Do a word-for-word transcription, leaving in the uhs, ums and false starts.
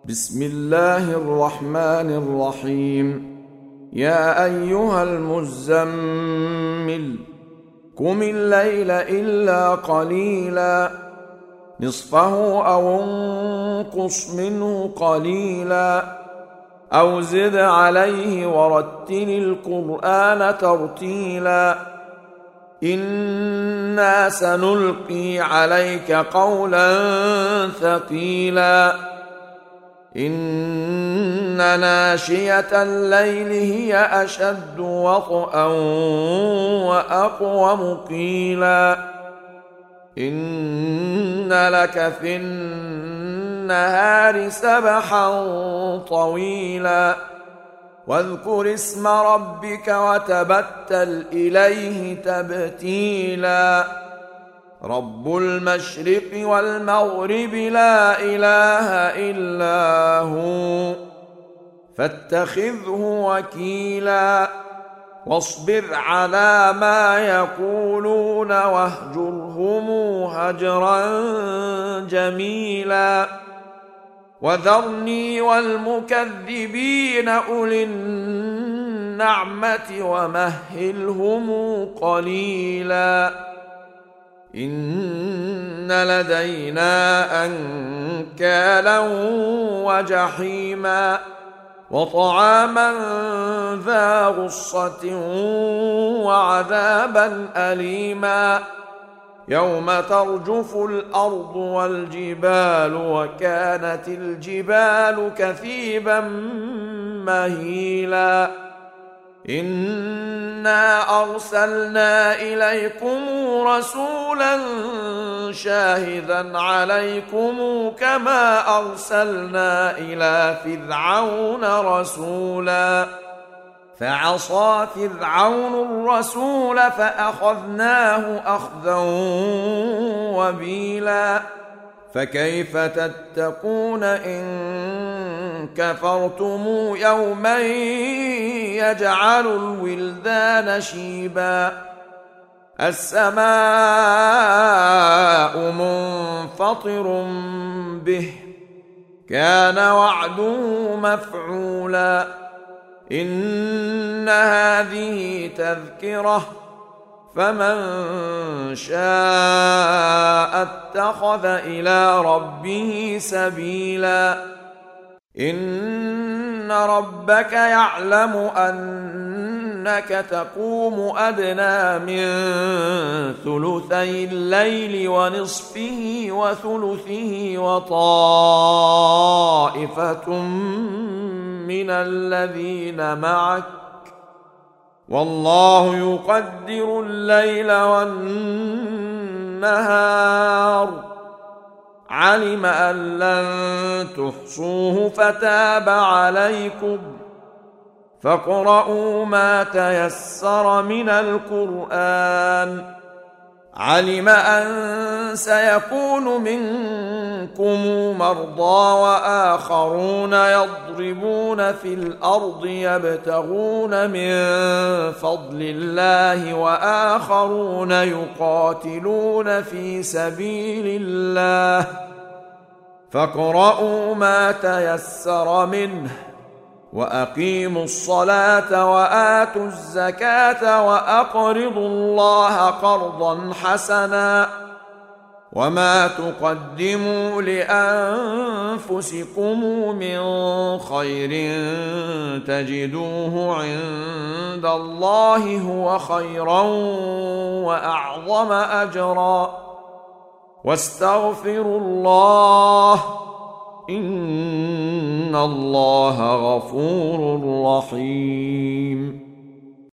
بسم الله الرحمن الرحيم. يا أيها المزمل قم الليل إلا قليلا نصفه أو انقص منه قليلا أو زد عليه ورتل القرآن ترتيلا إنا سنلقي عليك قولا ثقيلا إن ناشئة الليل هي أشد وطئا وأقوم قيلا إن لك في النهار سبحا طويلا واذكر اسم ربك وتبتل إليه تبتيلا رب المشرق والمغرب لا إله إلا هو فاتخذه وكيلا واصبر على ما يقولون واهجرهم هجرا جميلا وذرني والمكذبين أولي النعمة ومهلهم قليلا إن لدينا أنكالا وجحيما وطعاما ذا غصة وعذابا أليما يوم ترجف الأرض والجبال وكانت الجبال كثيبا مهيلا إنا أرسلنا إليكم رسولا شاهدا عليكم كما أرسلنا إلى فرعون رسولا فعصى فرعون الرسول فأخذناه أخذا وبيلا فكيف تتقون إن كفرتم يوما يجعل الولدان شيبا السماء منفطر به كان وعده مفعولا إن هذه تذكرة فمن شاء اتخذ إلى ربه سبيلا إن ربك يعلم أنك تقوم أدنى من ثلثي الليل ونصفه وثلثه وطائفة من الذين معك والله يقدر الليل والنهار علم أن لن تحصوه فتاب عليكم فاقرؤوا ما تيسر من القرآن علم أن سيكون منكم مرضى وآخرون يضربون في الأرض يبتغون من فضل الله وآخرون يقاتلون في سبيل الله فاقرؤوا ما تيسر منه وأقيموا الصلاة وآتوا الزكاة وأقرضوا الله قرضا حسنا وما تقدموا لأنفسكم من خير تجدوه عند الله هو خيرا وأعظم أجرا واستغفروا الله إن الله غفور رحيم.